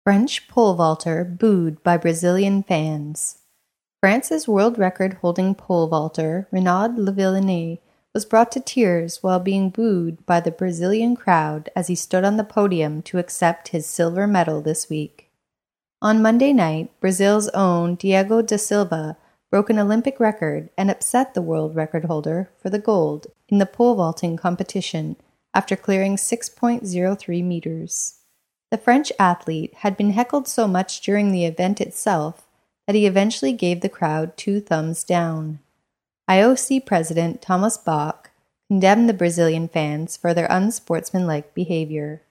French pole vaulter booed by Brazilian fans. France's world record-holding pole vaulter Renaud Lavillenie was brought to tears while being booed by the Brazilian crowd as he stood on the podium to accept his silver medal this week. On Monday night, Brazil's own Diego da Silva broke an Olympic record and upset the world record holder for the gold in the pole vaulting competition after clearing 6.03 meters. The French athlete had been heckled so much during the event itself that he eventually gave the crowd 2 thumbs down. IOC President Thomas Bach condemned the Brazilian fans for their unsportsmanlike behavior.